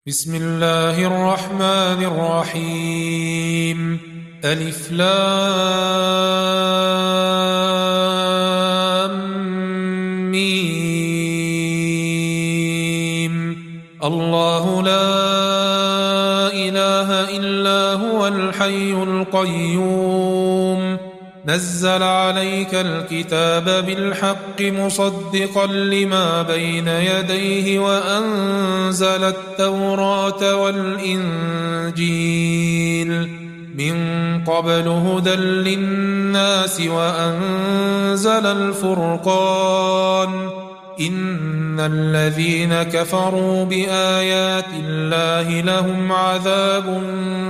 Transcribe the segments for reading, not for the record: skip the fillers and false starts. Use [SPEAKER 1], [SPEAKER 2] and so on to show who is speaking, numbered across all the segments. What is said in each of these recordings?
[SPEAKER 1] بسم الله الرحمن الرحيم. ألف لام ميم. الله لا إله إلا هو الحي القيوم نزل عليك الكتاب بالحق مصدقا لما بين يديه وأنزل التوراة والإنجيل من قبل هدى للناس وأنزل الفرقان إن الذين كفروا بآيات الله لهم عذاب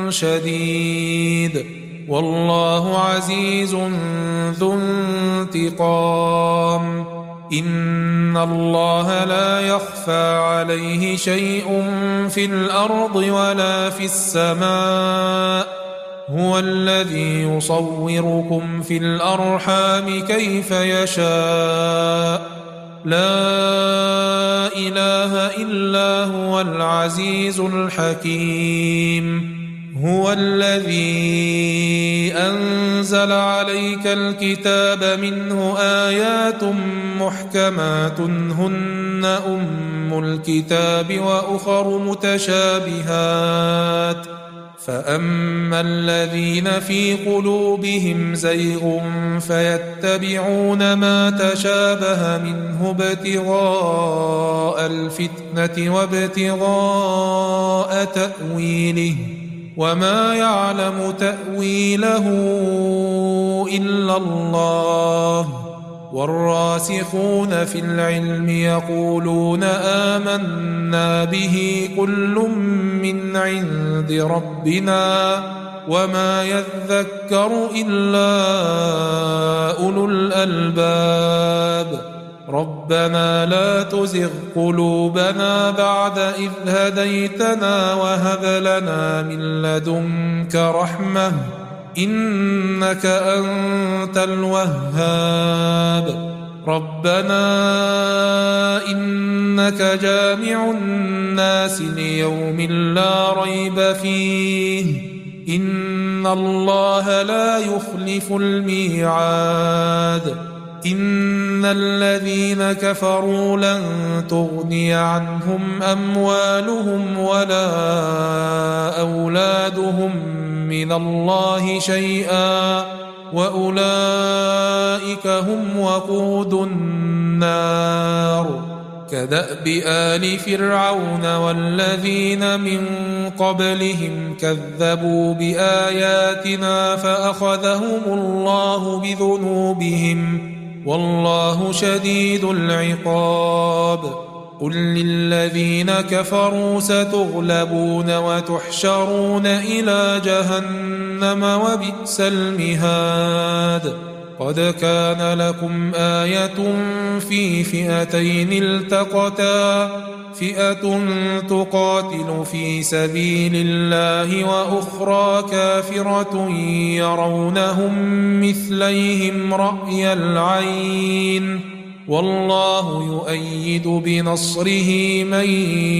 [SPEAKER 1] شديد والله عزيز ذو انتقام. إن الله لا يخفى عليه شيء في الأرض ولا في السماء هو الذي يصوركم في الأرحام كيف يشاء لا إله إلا هو العزيز الحكيم. هو الذي أنزل عليك الكتاب منه آيات محكمات هن أم الكتاب وأخر متشابهات فأما الذين في قلوبهم زيغ فيتبعون ما تشابه منه ابتغاء الفتنة وابتغاء تأويله وما يعلم تأويله إلا الله والراسخون في العلم يقولون آمنا به كل من عند ربنا وما يذكر إلا أولو الألباب. ربنا لا تزغ قلوبنا بعد إذ هديتنا وهب لنا من لدنك رحمة إنك أنت الوهاب. ربنا إنك جامع الناس ليوم لا ريب فيه إن الله لا يخلف الميعاد. إن الذين كفروا لن تغني عنهم أموالهم ولا أولادهم من الله شيئا وأولئك هم وقود النار. كدأب آل فرعون والذين من قبلهم كذبوا بآياتنا فأخذهم الله بذنوبهم والله شديد العقاب. قل للذين كفروا ستغلبون وتحشرون إلى جهنم وبئس المهاد. قد كان لكم آية في فئتين التقتا فئة تقاتل في سبيل الله وأخرى كافرة يرونهم مثليهم رأي العين والله يؤيد بنصره من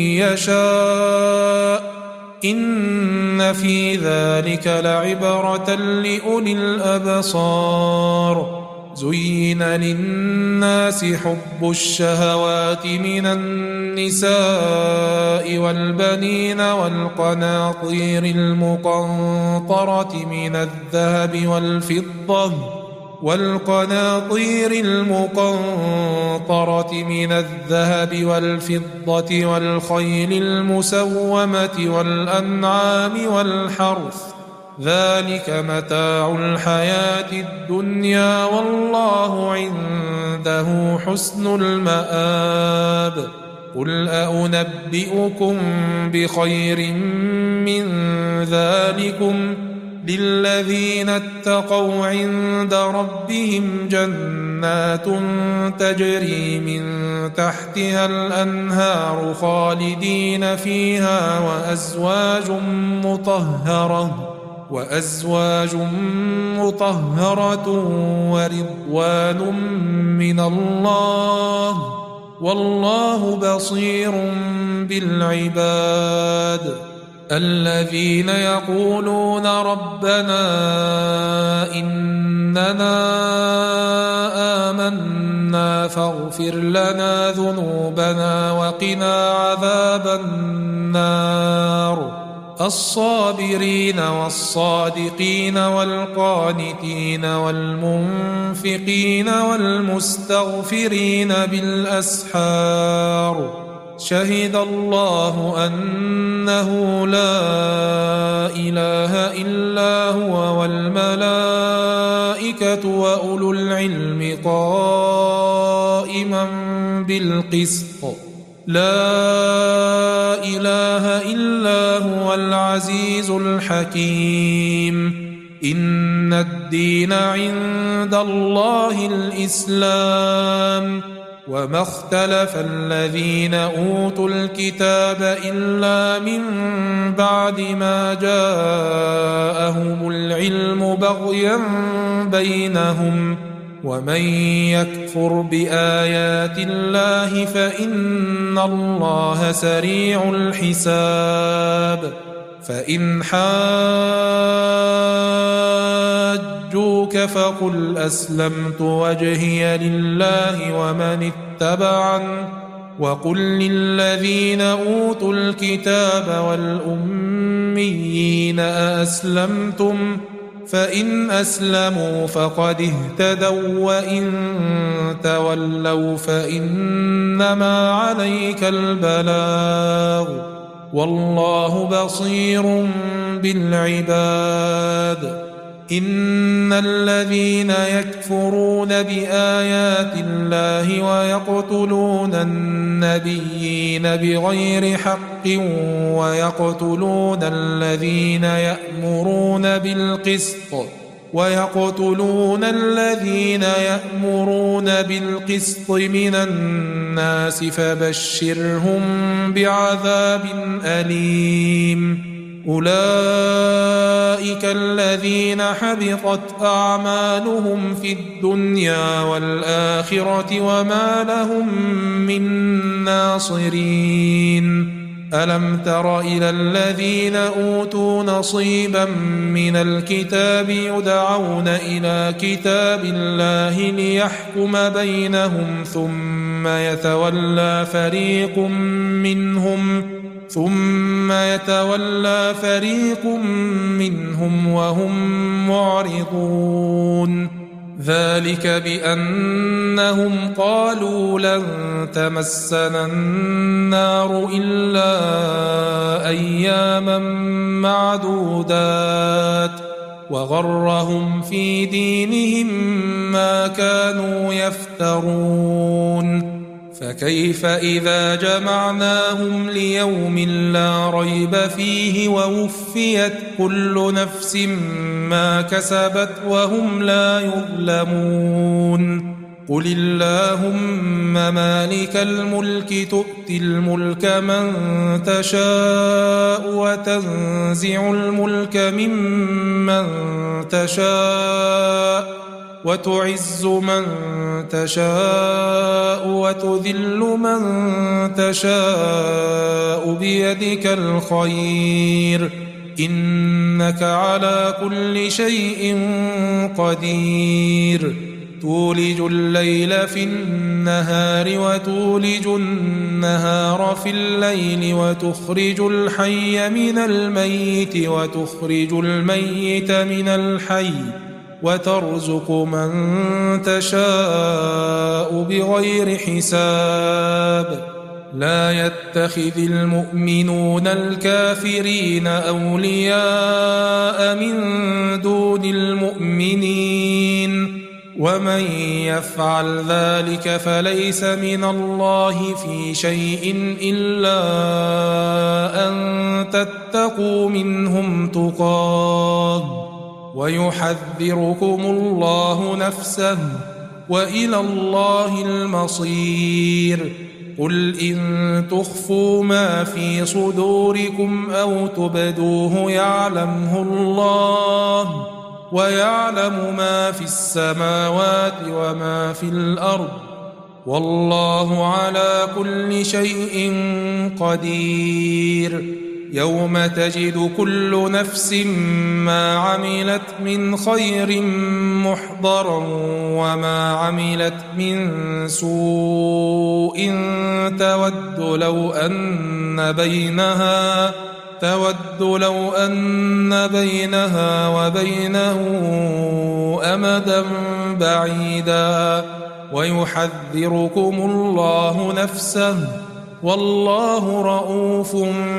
[SPEAKER 1] يشاء إن في ذلك لعبرة لأولي الأبصار. زين للناس حب الشهوات من النساء والبنين والقناطير المقنطرة من الذهب والفضة والخيل المسومة والأنعام والحرث ذلك متاع الحياة الدنيا والله عنده حسن المآب. قل أنبئكم بخير من ذلكم للذين اتقوا عند ربهم جنات تجري من تحتها الأنهار خالدين فيها وأزواج مطهرة ورضوان من الله والله بصير بالعباد. الذين يقولون ربنا إننا آمنا فاغفر لنا ذنوبنا وقنا عذاب النار. الصابرين والصادقين والقانتين والمنفقين والمستغفرين بالأسحار. شهد الله أنه لا إله إلا هو والملائكة وأولو العلم قائما بالقسط. لا إله إلا هو العزيز الحكيم. إن الدين عند الله الإسلام. وما اختلف الذين أوتوا الكتاب إلا من بعد ما جاءهم العلم بغيا بينهم. ومن يكفر بآيات الله فإن الله سريع الحساب. فإن حاجوك فقل أسلمت وجهي لله ومن اتبعني وقل للذين أوتوا الكتاب والأميين أأسلمتم فإن أسلموا فقد اهتدوا وإن تولوا فإنما عليك البلاغ والله بصير بالعباد. إن الذين يكفرون بآيات الله ويقتلون النبيين بغير حق ويقتلون الذين يأمرون بالقسط من الناس فبشرهم بعذاب أليم. أولئك الذين حبطت أعمالهم في الدنيا والآخرة وما لهم من ناصرين. ألم تر إلى الذين أوتوا نصيبا من الكتاب يدعون إلى كتاب الله ليحكم بينهم ثم يتولى فريق منهم وهم معرضون. ذلك بأنهم قالوا لن تمسنا النار إلا أياما معدودات وغرهم في دينهم ما كانوا يفترون. فكيف إذا جمعناهم ليوم لا ريب فيه ووفيت كل نفس ما كسبت وهم لا يظلمون. قل اللهم مالك الملك تؤتي الملك من تشاء وتنزع الملك ممن تشاء وتعز من تشاء وتذل من تشاء بيدك الخير إنك على كل شيء قدير. تولج الليل في النهار وتولج النهار في الليل وتخرج الحي من الميت وتخرج الميت من الحي وترزق من تشاء بغير حساب. لا يتخذ المؤمنون الكافرين أولياء من دون المؤمنين ومن يفعل ذلك فليس من الله في شيء إلا أن تتقوا منهم تقاه ويحذركم الله نفسه وإلى الله المصير. قل إن تخفوا ما في صدوركم أو تبدوه يعلمه الله ويعلم ما في السماوات وما في الأرض والله على كل شيء قدير يوم تجد كل نفس ما عملت من خير محضرا وما عملت من سوء تود لو أن بينها وبينه أمدا بعيدا ويحذركم الله نفسه والله رؤوف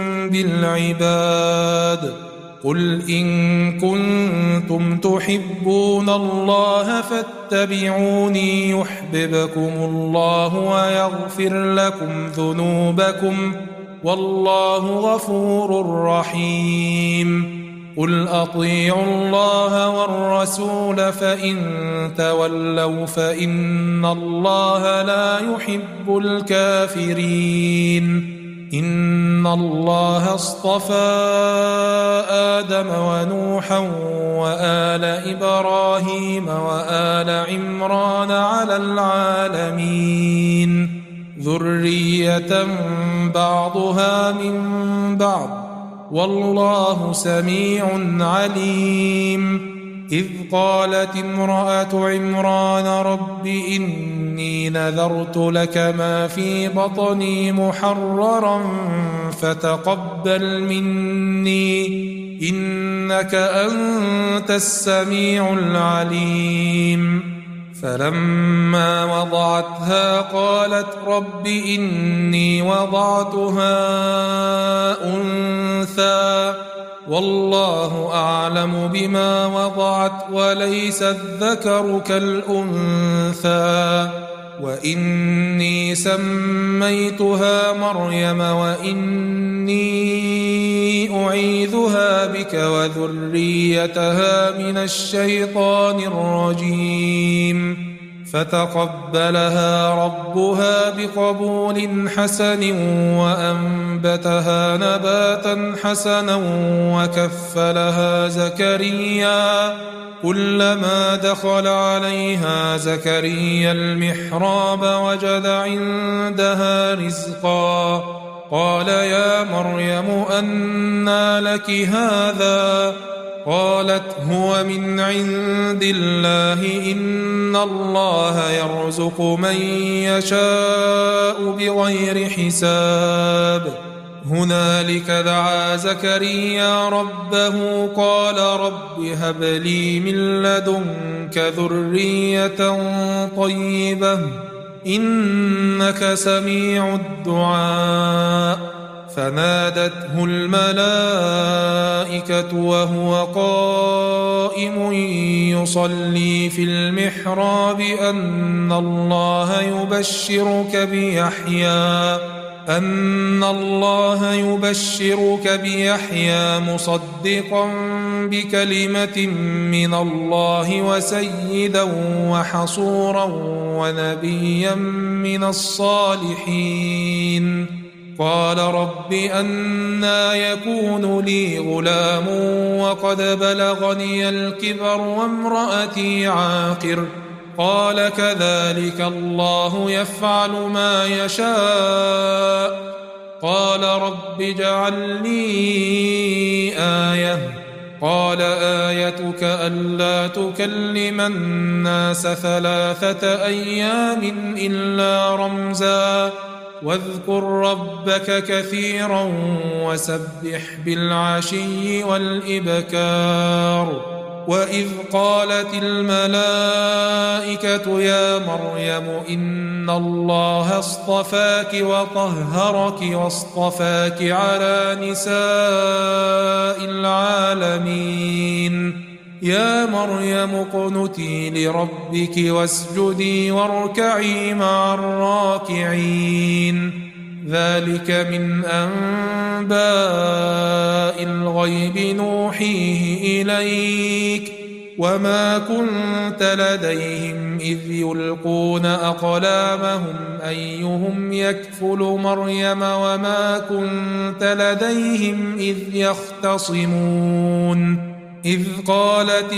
[SPEAKER 1] بالعباد قل إن كنتم تحبون الله فاتبعوني يحببكم الله ويغفر لكم ذنوبكم والله غفور رحيم قل أطيعوا الله والرسول فإن تولوا فإن الله لا يحب الكافرين إن الله اصطفى آدم ونوحا وآل إبراهيم وآل عمران على العالمين ذرية بعضها من بعض والله سميع عليم إذ قالت امرأة عمران رب إني نذرت لك ما في بطني محررا فتقبل مني إنك أنت السميع العليم فلما وضعتها قالت رب إني وضعتها أنثى والله أعلم بما وضعت وليس الذكر كالأنثى وإني سميتها مريم وإني أعيذها بك وذريتها من الشيطان الرجيم فتقبلها ربها بقبول حسن وأنبتها نباتا حسنا وكفلها زكريا كلما دخل عليها زكريا المحراب وجد عندها رزقا قال يا مريم أنى لك هذا قالت هو من عند الله إن الله يرزق من يشاء بغير حساب هنالك دعا زكريا ربه قال رب هب لي من لدنك ذرية طيبة إنك سميع الدعاء فنادته الملائكة وهو قائم يصلي في المحراب أن الله يبشرك بيحيى مصدقا بكلمة من الله وسيدا وحصورا ونبيا من الصالحين قال رب أنى يكون لي غلام وقد بلغني الكبر وامرأتي عاقر قال كذلك الله يفعل ما يشاء قال رب اجعل لي آية قال آيتك ألا تكلم الناس 3 أيام إلا رمزا واذكر ربك كثيرا وسبح بالعشي والإبكار وإذ قالت الملائكة يا مريم إن الله اصطفاك وطهرك واصطفاك على نساء العالمين يا مريم اقنتي لربك واسجدي واركعي مع الراكعين ذلك من أنباء الغيب نوحيه إليك وما كنت لديهم إذ يلقون أقلامهم أيهم يكفل مريم وما كنت لديهم إذ يختصمون إذ قالت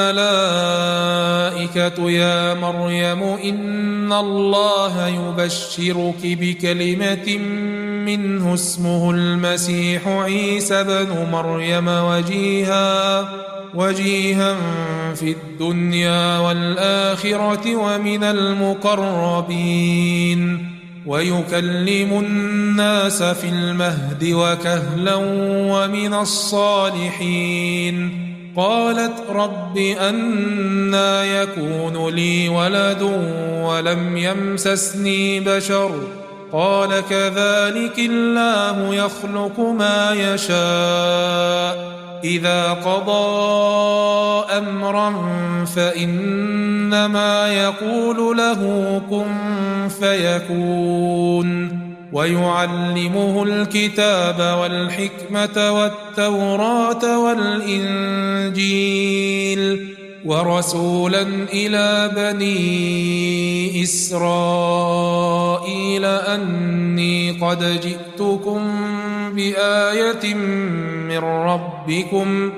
[SPEAKER 1] الملائكة يا مريم إن الله يبشرك بكلمة منه اسمه المسيح عيسى بن مريم وجيها في الدنيا والآخرة ومن المقربين ويكلم الناس في المهد وكهلا ومن الصالحين. قالت رب أنى يكون لي ولد ولم يمسسني بشر قال كذلك الله يخلق ما يشاء إذا قضى أمرا فإنما يقول له كن فيكون. ويعلمه الكتاب والحكمة والتوراة والإنجيل ورسولا إلى بني إسرائيل أني قد جئتكم بآية من ربكم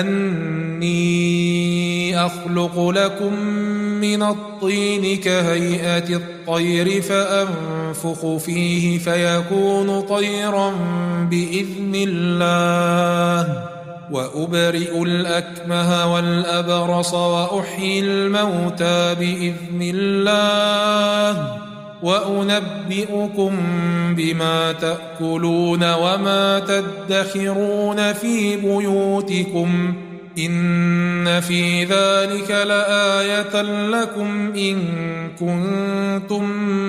[SPEAKER 1] أني أخلق لكم من الطين كهيئة الطير فأنفخ فيه فيكون طيرا بإذن الله وأبرئ الأكمه والأبرص وأحيي الموتى بإذن الله وأنبئكم بما تأكلون وما تدخرون في بيوتكم إن في ذلك لآية لكم إن كنتم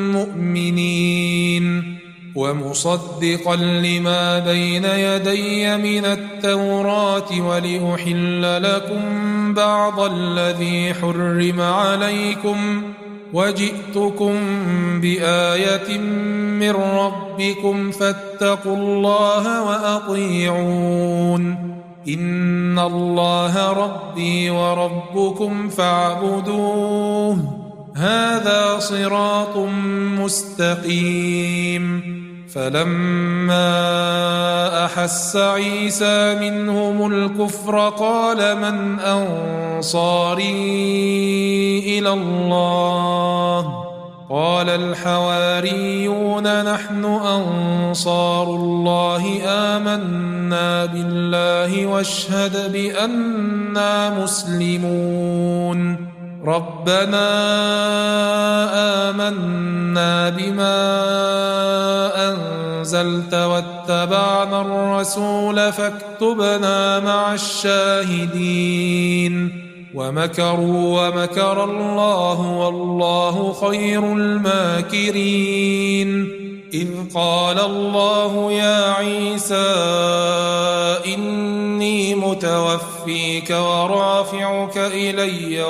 [SPEAKER 1] مؤمنين. ومصدقا لما بين يدي من التوراة ولأحل لكم بعض الذي حرم عليكم وجئتكم بآية من ربكم فاتقوا الله وأطيعون إن الله ربي وربكم فاعبدوه هذا صراط مستقيم. فلما أحس عيسى منهم الكفر قال من أنصاري إلى الله قال الحواريون نحن أنصار الله آمنا بالله واشهد بأننا مسلمون. ربنا آمنا بما أنزلت واتبعنا الرسول فاكتبنا مع الشاهدين. ومكروا ومكر الله والله خير الماكرين. إذ قال الله يا عيسى إني متوفيك ورافعك إلي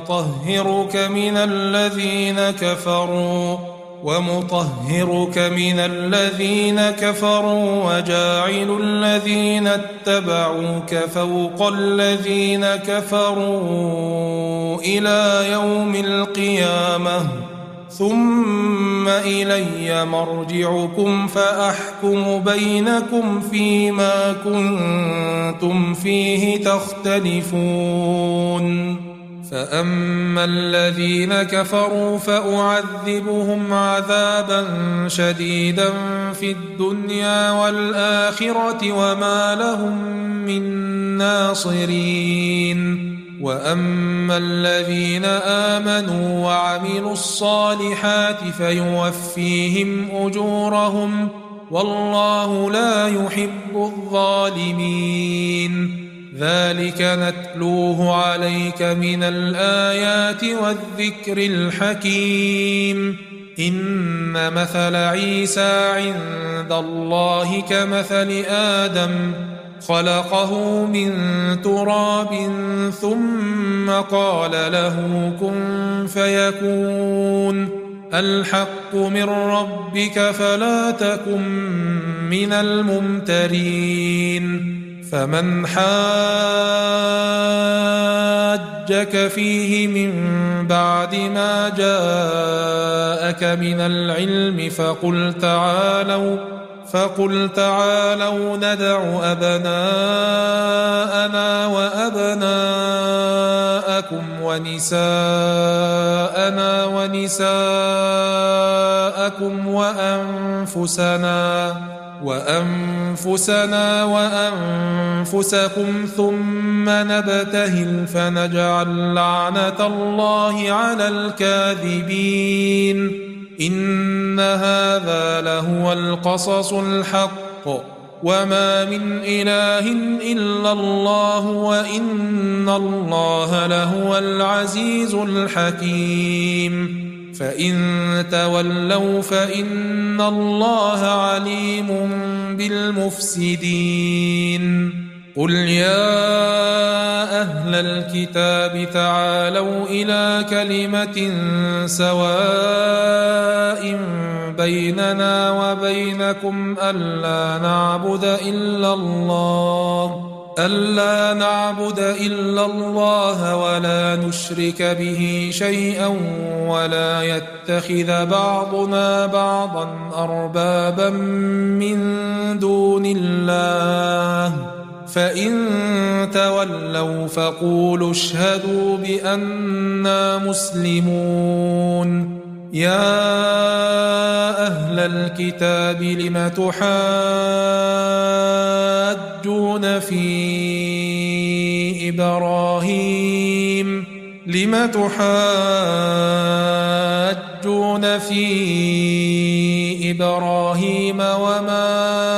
[SPEAKER 1] ومطهرك من الذين كفروا وجاعل الذين اتبعوك فوق الذين كفروا إلى يوم القيامة ثم إلي مرجعكم فأحكم بينكم فيما كنتم فيه تختلفون. فأما الذين كفروا فأعذبهم عذابا شديدا في الدنيا والآخرة وما لهم من ناصرين. وأما الذين آمنوا وعملوا الصالحات فيوفيهم أجورهم والله لا يحب الظالمين. ذلك نتلوه عليك من الآيات والذكر الحكيم. إن مثل عيسى عند الله كمثل آدم خلقه من تراب ثم قال له كن فيكون. الحق من ربك فلا تكن من الممترين. فمن حاجك فيه من بعد ما جاءك من العلم فقل تعالوا ندع أبناءنا وأبناءكم ونساءنا ونساءكم وأنفسنا وأنفسكم ثم نبتهل فنجعل لعنة الله على الكاذبين إن هذا لهو القصص الحق وما من إله إلا الله وإن الله لهو العزيز الحكيم فإن تولوا فإن الله عليم بالمفسدين قل يا أهل الكتاب تعالوا إلى كلمة سواء بيننا وبينكم ألا نعبد إلا الله ولا نشرك به شيئا ولا يتخذ بعضنا بعضا أربابا من دون الله فإن تولوا فقولوا اشهدوا بأننا مسلمون يا أهل الكتاب لم تحاجون في إبراهيم وما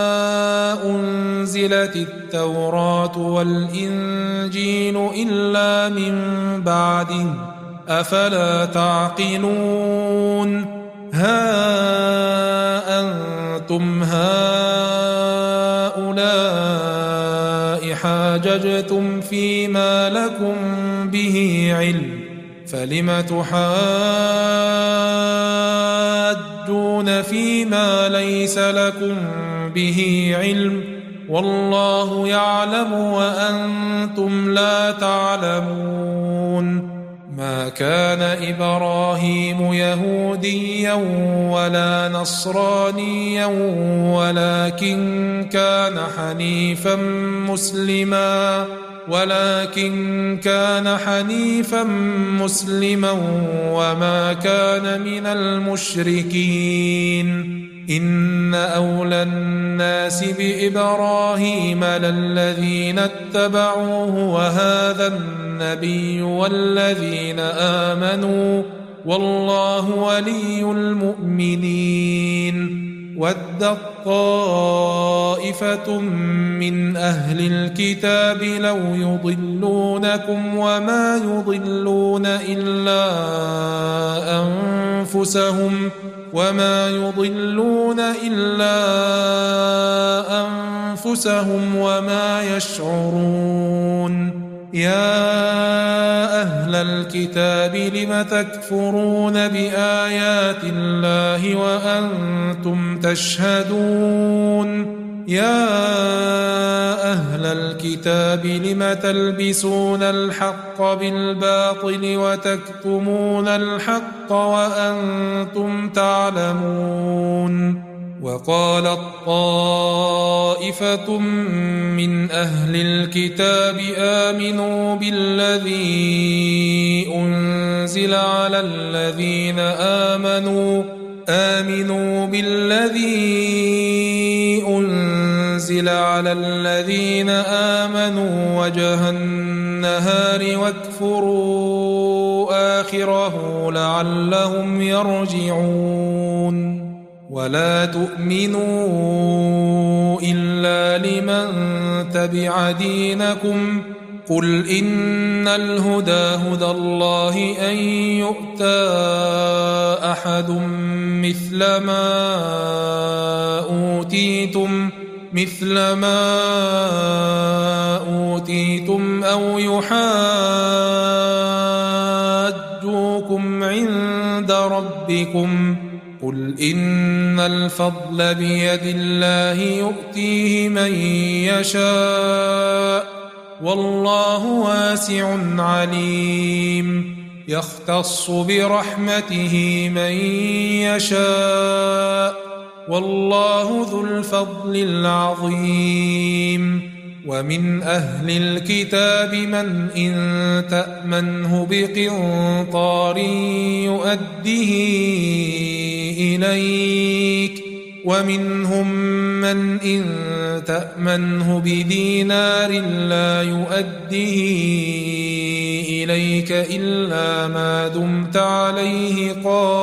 [SPEAKER 1] أنزلت التوراة والإنجيل إلا من بعده أفلا تعقلون ها أنتم هؤلاء حاججتم فيما لكم به علم فلم تحاجون فيما ليس لكم به علم والله يعلم وأنتم لا تعلمون ما كان إبراهيم يهوديا ولا نصرانيا ولكن كان حنيفا مسلما وما كان من المشركين إن أولى الناس بإبراهيم للذين اتبعوه وهذا النبي والذين آمنوا والله ولي المؤمنين ودت طائفة من أهل الكتاب لو يضلونكم وما يضلون إلا أنفسهم وما يشعرون يا أهل الكتاب لم تكفرون بآيات الله وأنتم تشهدون يا أهل الكتاب لم تلبسون الحق بالباطل وتكتمون الحق وأنتم تعلمون وقالت طائفة من أهل الكتاب آمنوا بالذي أنزل على الذين آمنوا وجه النهار واكفروا آخره لعلهم يرجعون ولا تؤمنوا إلا لمن تبع دينكم قل إن الهدى هدى الله أن يؤتى أحد مثل ما أوتيتم أو يحاجوكم عند ربكم قل إن الفضل بيد الله يؤتيه من يشاء والله واسع عليم يختص برحمته من يشاء والله ذو الفضل العظيم ومن أهل الكتاب من إن تأمنه بقنطار يؤده إليك ومنهم من إن تأمنه بدينار لا يؤده إليك إلا ما دمت عليه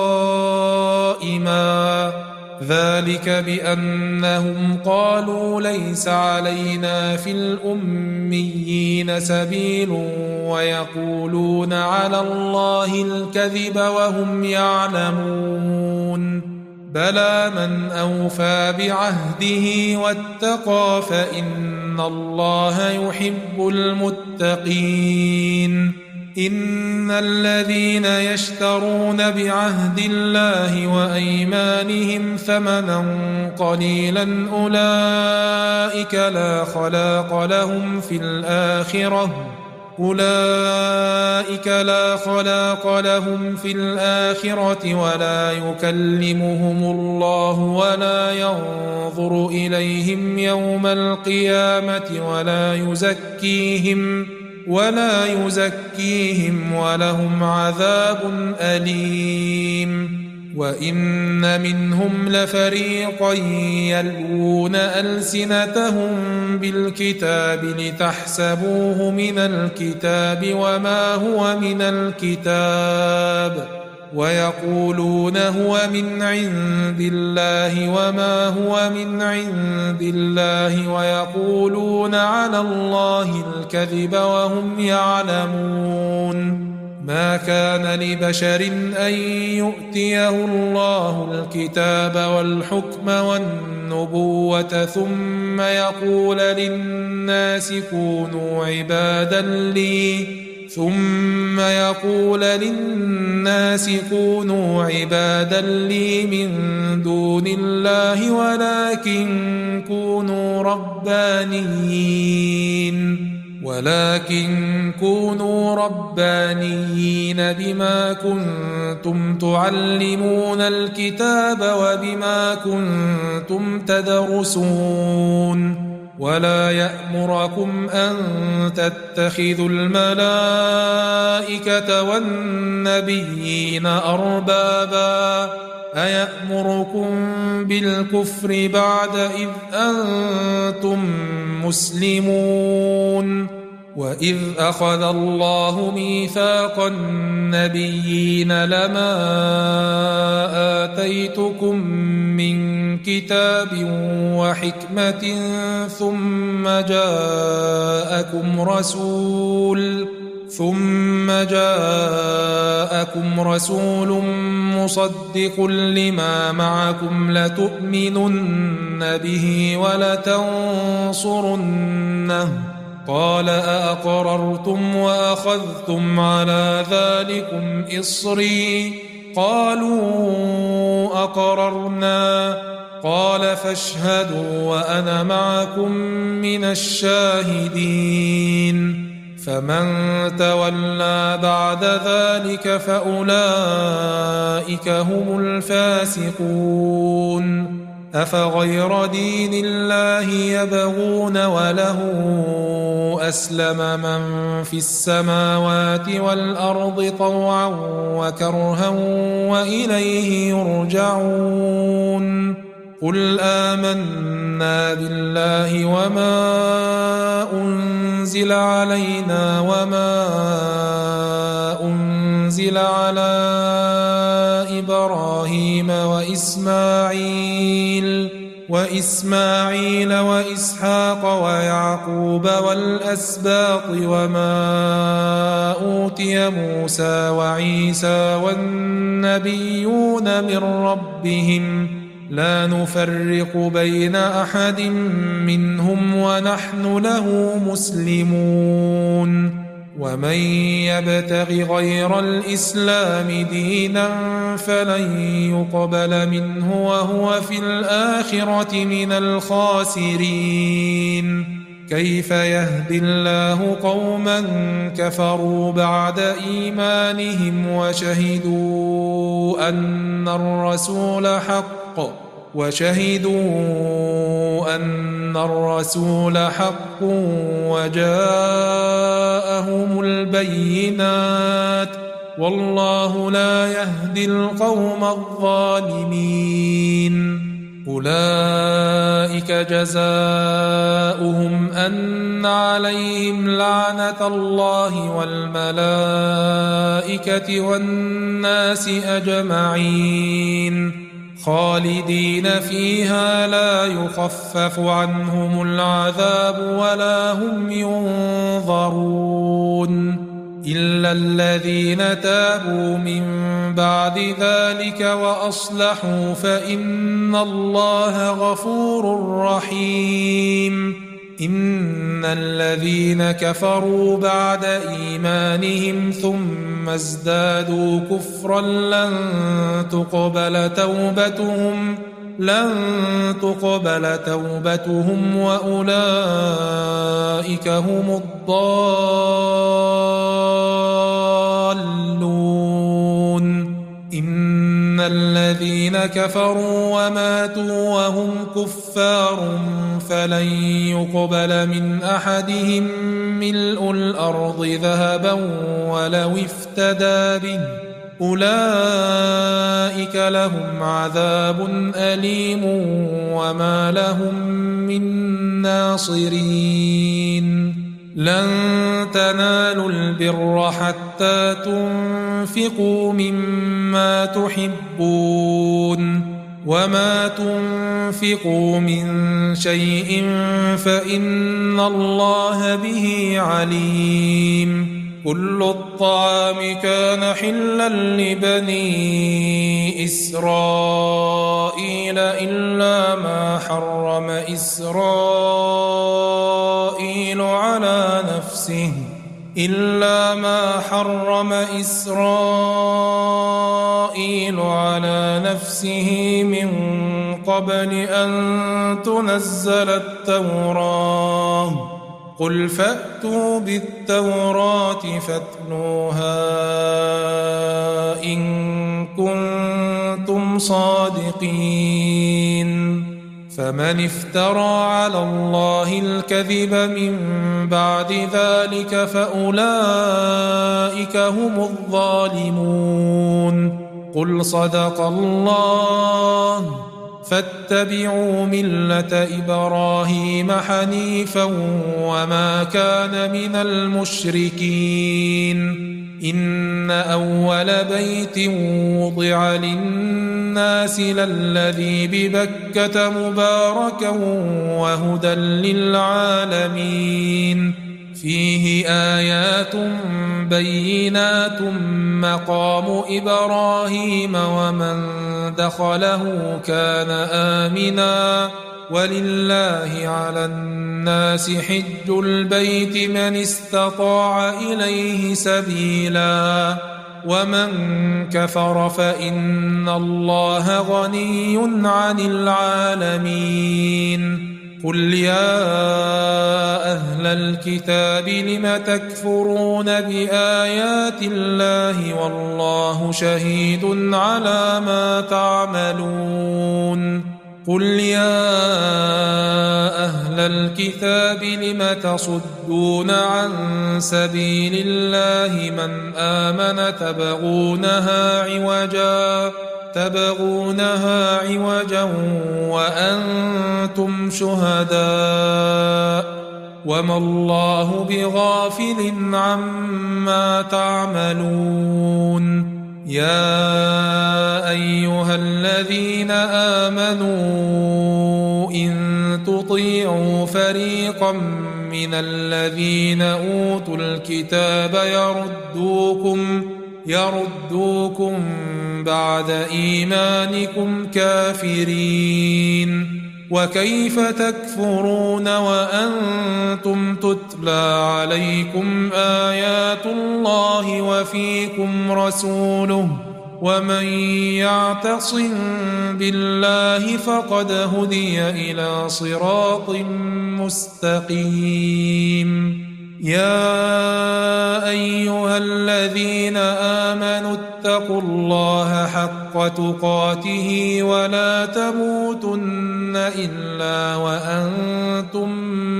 [SPEAKER 1] قائما ذلك بأنهم قالوا ليس علينا في الأميين سبيل ويقولون على الله الكذب وهم يعلمون بلى من أوفى بعهده واتقى فإن الله يحب المتقين إن الذين يشترون بعهد الله وأيمانهم ثمنا قليلا أولئك لا خلاق لهم في الآخرة ولا يكلمهم الله ولا ينظر إليهم يوم القيامة ولا يزكيهم ولهم عذاب أليم وإن منهم لفريقا يلوون ألسنتهم بالكتاب لتحسبوه من الكتاب وما هو من الكتاب ويقولون هو من عند الله وما هو من عند الله ويقولون على الله الكذب وهم يعلمون ما كان لبشر أن يؤتيه الله الكتاب والحكم والنبوة ثم يقول للناس كونوا عبادا لي من دون الله ولكن كونوا ربانيين بما كنتم تعلمون الكتاب وبما كنتم تدرسون ولا يأمركم أن تتخذوا الملائكة والنبيين أربابا أيأمركم بالكفر بعد إذ أنتم مسلمون وإذ أخذ الله ميثاق النبيين لما آتيتكم من كتاب وحكمة ثم جاءكم رسول مصدق لما معكم لتؤمنن به ولتنصرنه قال أأقررتم وأخذتم على ذلكم إصري قالوا أقررنا قال فاشهدوا وأنا معكم من الشاهدين فمن تولى بعد ذلك فأولئك هم الفاسقون أفغير دين الله يبغون وله أسلم من في السماوات والأرض طوعا وكرها وإليه يرجعون قل آمنا بالله وما أنزل علينا وما أنزل على إبراهيم وإسماعيل وإسحاق ويعقوب والأسباط وما أوتي موسى وعيسى والنبيون من ربهم لا نفرق بين أحد منهم ونحن له مسلمون ومن يبتغ غير الإسلام دينا فلن يقبل منه وهو في الآخرة من الخاسرين كيف يهدي الله قوما كفروا بعد إيمانهم وشهدوا أن الرسول حق وشهدوا أن الرسول حق وجاءهم البينات والله لا يهدي القوم الظالمين أولئك جزاؤهم أن عليهم لعنة الله والملائكة والناس أجمعين خالدين فيها لا يخفف عنهم العذاب ولا هم ينظرون إلا الذين تابوا من بعد ذلك وأصلحوا فإن الله غفور رحيم إن الذين كفروا بعد إيمانهم ثم ازدادوا كفرا لن تقبل توبتهم وأولئك هم الضالون إن الذين كفروا وماتوا وهم كفار فلن يقبل من أحدهم ملء الأرض ذهبا ولو افتدى به أولئك لهم عذاب أليم وما لهم من ناصرين لن تنالوا البر حتى تنفقوا مما تحبون وما تنفقوا من شيء فإن الله به عليم كل الطعام كان حلا لبني إسرائيل إلا ما حرم إسرائيل على نفسه من قبل أن تنزل التوراة قل فأتوا بالتوراة فاتلوها إن كنتم صادقين فمن افترى على الله الكذب من بعد ذلك فأولئك هم الظالمون قل صدق الله فاتبعوا ملة إبراهيم حنيفا وما كان من المشركين إن أول بيت وضع للناس للذي ببكة مباركا وهدى للعالمين فيه آيات بينات مقام إبراهيم ومن دخله كان آمنا ولله على الناس حج البيت من استطاع إليه سبيلا ومن كفر فإن الله غني عن العالمين قل يا أهل الكتاب لم تكفرون بآيات الله والله شهيد على ما تعملون قل يا أهل الكتاب لم تصدون عن سبيل الله من آمن تبغونها عوجا وأنتم شهداء وما الله بغافل عما تعملون يا أيها الذين آمنوا إن تطيعوا فريقا من الذين أوتوا الكتاب يردوكم بعد إيمانكم كافرين وكيف تكفرون وأنتم تتلى عليكم آيات الله وفيكم رسوله ومن يعتصم بالله فقد هدي إلى صراط مستقيم يا أيها الذين آمنوا اتقوا الله حق حق تقاته ولا تموتن إلا وأنتم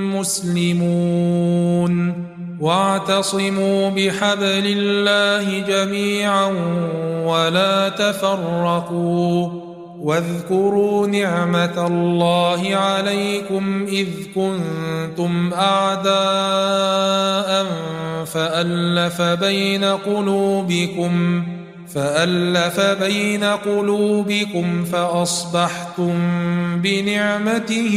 [SPEAKER 1] مسلمون واعتصموا بحبل الله جميعا ولا تفرقوا واذكروا نعمة الله عليكم إذ كنتم أعداء فألف بين قلوبكم فأصبحتم بنعمته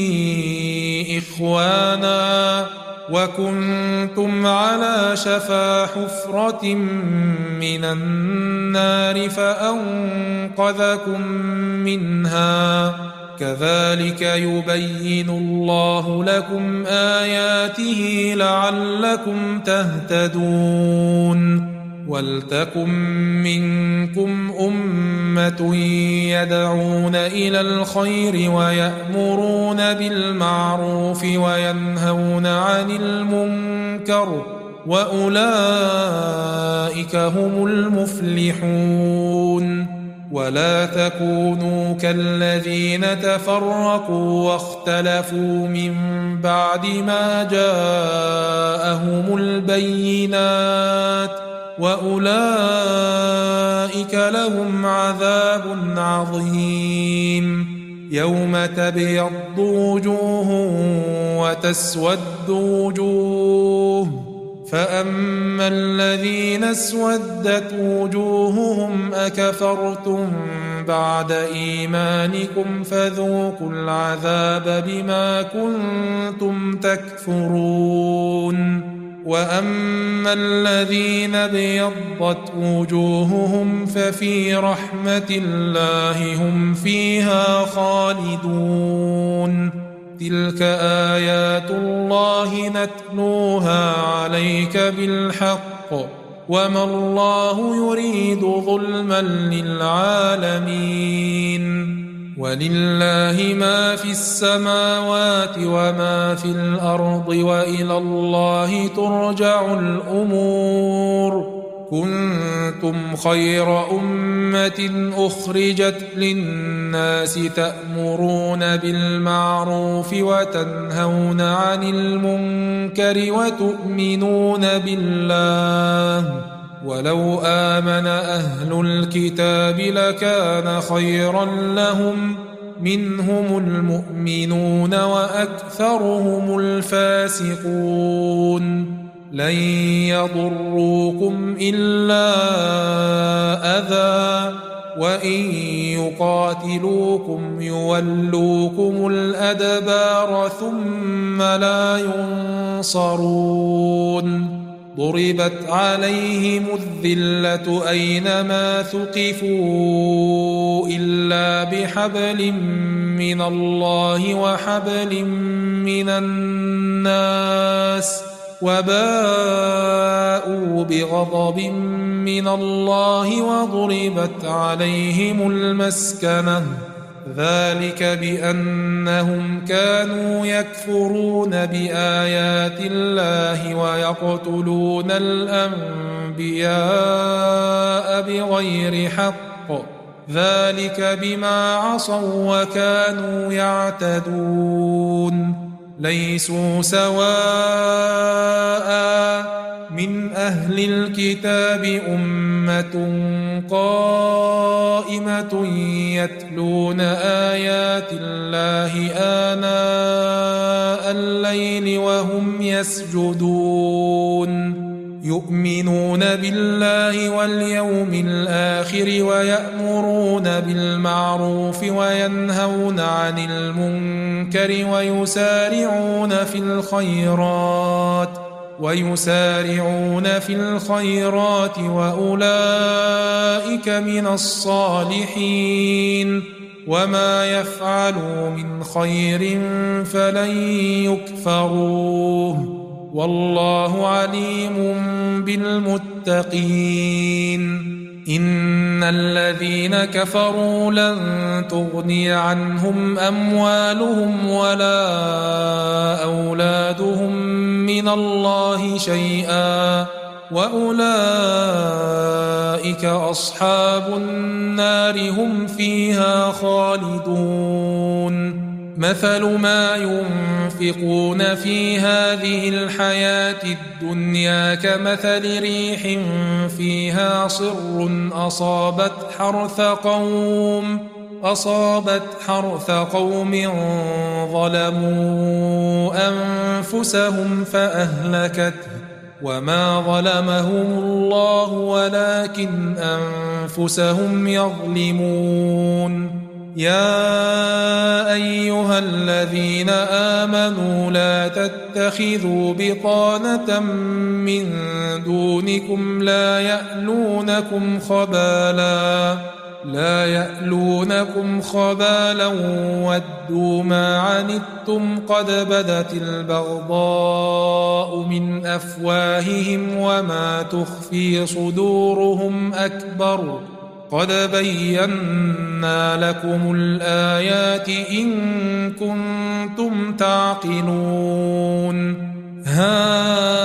[SPEAKER 1] إخوانا وكنتم على شفا حفرة من النار فأنقذكم منها كذلك يبين الله لكم آياته لعلكم تهتدون ولتكن منكم أمة يدعون إلى الخير ويأمرون بالمعروف وينهون عن المنكر وأولئك هم المفلحون ولا تكونوا كالذين تفرقوا واختلفوا من بعد ما جاءهم البينات وأولئك لهم عذاب عظيم يوم تبيض وجوه وتسود وجوه فأما الذين اسودت وجوههم أكفرتم بعد إيمانكم فذوقوا العذاب بما كنتم تكفرون وأما الذين ابيضت وجوههم ففي رحمة الله هم فيها خالدون تلك آيات الله نتلوها عليك بالحق وما الله يريد ظلما للعالمين ولله ما في السماوات وما في الأرض وإلى الله ترجع الأمور كنتم خير أمة أخرجت للناس تأمرون بالمعروف وتنهون عن المنكر وتؤمنون بالله ولو آمن أهل الكتاب لكان خيرا لهم منهم المؤمنون وأكثرهم الفاسقون لن يضروكم إلا أذى وإن يقاتلوكم يولوكم الأدبار ثم لا ينصرون ضربت عليهم الذلة أينما ثقفوا إلا بحبل من الله وحبل من الناس وباءوا بغضب من الله وضربت عليهم المسكنة ذلك بأنهم كانوا يكفرون بآيات الله ويقتلون الأنبياء بغير حق ذلك بما عصوا وكانوا يعتدون ليسوا سواء من أهل الكتاب أمة قائمة يتلون آيات الله آناء الليل وهم يسجدون يؤمنون بالله واليوم الآخر ويأمرون بالمعروف وينهون عن المنكر ويسارعون في الخيرات وأولئك من الصالحين وما يفعلوا من خير فلن يكفروه والله عليم بالمتقين إن الذين كفروا لن تغني عنهم أموالهم ولا أولادهم من الله شيئا وأولئك أصحاب النار هم فيها خالدون مثل ما ينفقون في هذه الحياة الدنيا كمثل ريح فيها صر أصابت حرث قوم ظلموا أنفسهم فأهلكته وما ظلمهم الله ولكن أنفسهم يظلمون يا أيها الذين آمنوا لا تتخذوا بطانة من دونكم لا يألونكم خبالا ودوا ما عنتم قد بدت البغضاء من أفواههم وما تخفي صدورهم أكبر قد بينا لكم الآيات إن كنتم تعقلون ها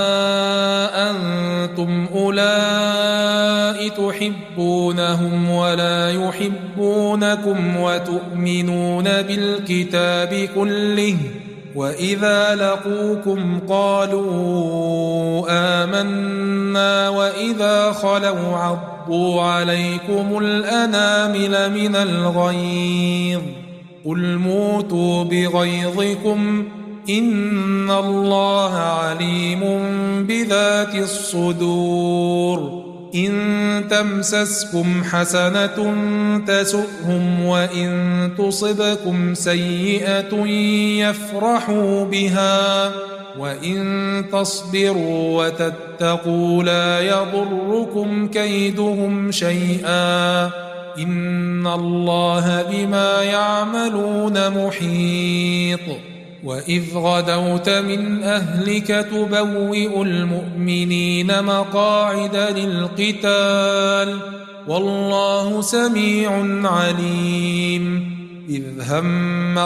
[SPEAKER 1] أنتم أولئك تحبونهم ولا يحبونكم وتؤمنون بالكتاب كله وإذا لقوكم قالوا آمنا وإذا خلوا عضوا عليكم الأنامل من الغيظ قل موتوا بغيظكم إن الله عليم بذات الصدور إن تمسسكم حسنة تسؤهم وإن تصبكم سيئة يفرحوا بها وإن تصبروا وتتقوا لا يضركم كيدهم شيئا إن الله بما يعملون محيط وإذ غدوت من أهلك تبوئ المؤمنين مقاعد للقتال والله سميع عليم إذ هم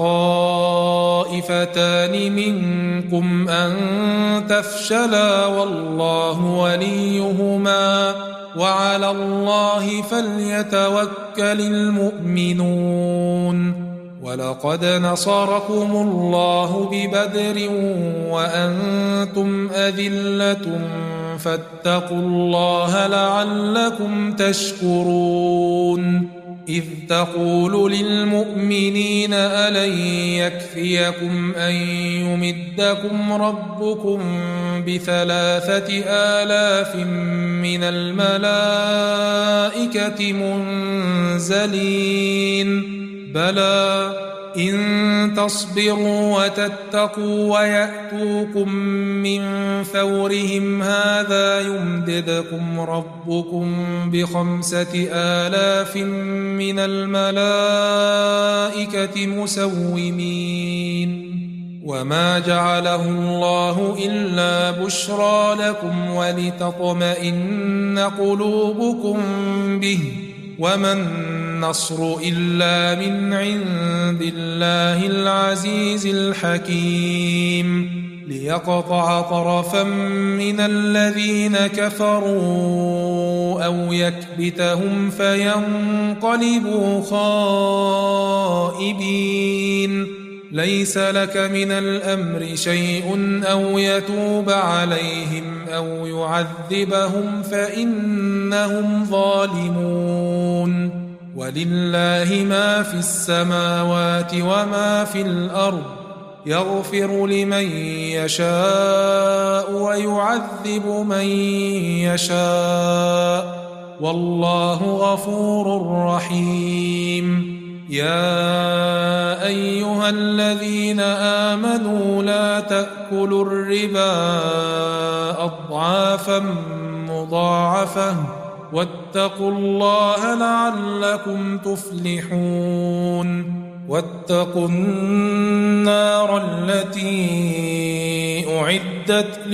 [SPEAKER 1] الطائفتان منكم أن تفشلا والله وليهما وعلى الله فليتوكل المؤمنون ولقد نصركم الله ببدر وأنتم أذلة فاتقوا الله لعلكم تشكرون إذ تقول للمؤمنين ألن يكفيكم أن يمدكم ربكم ب3,000 من الملائكة منزلين بلى إن تصبروا وتتقوا ويأتوكم من فورهم هذا يمددكم ربكم ب5,000 من الملائكة مسومين وما جعله الله إلا بشرى لكم ولتطمئن قلوبكم به وما النصر إلا من عند الله العزيز الحكيم ليقطع طرفا من الذين كفروا أو يكبتهم فينقلبوا خائبين ليس لك من الأمر شيء أو يتوب عليهم أو يعذبهم فإنهم ظالمون ولله ما في السماوات وما في الأرض يغفر لمن يشاء ويعذب من يشاء والله غفور رحيم يا أيها الذين آمنوا لا تأكلوا الربا أضعافا مضاعفة واتقوا الله لعلكم تفلحون واتقوا النار التي أعدت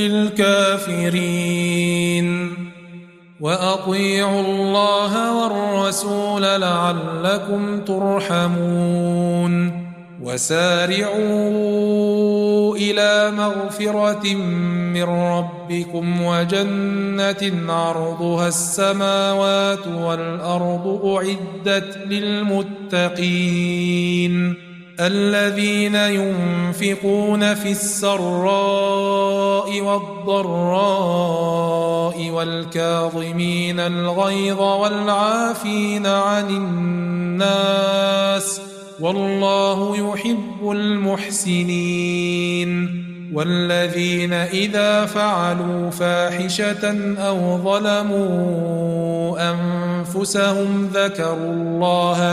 [SPEAKER 1] للكافرين وأطيعوا الله والرسول لعلكم ترحمون وسارعوا إلى مغفرة من ربكم وجنة عرضها السماوات والأرض أعدت للمتقين الذين ينفقون في السراء والضراء والكاظمين الغيظ والعافين عن الناس والله يحب المحسنين والذين إذا فعلوا فاحشة أو ظلموا أنفسهم ذكروا الله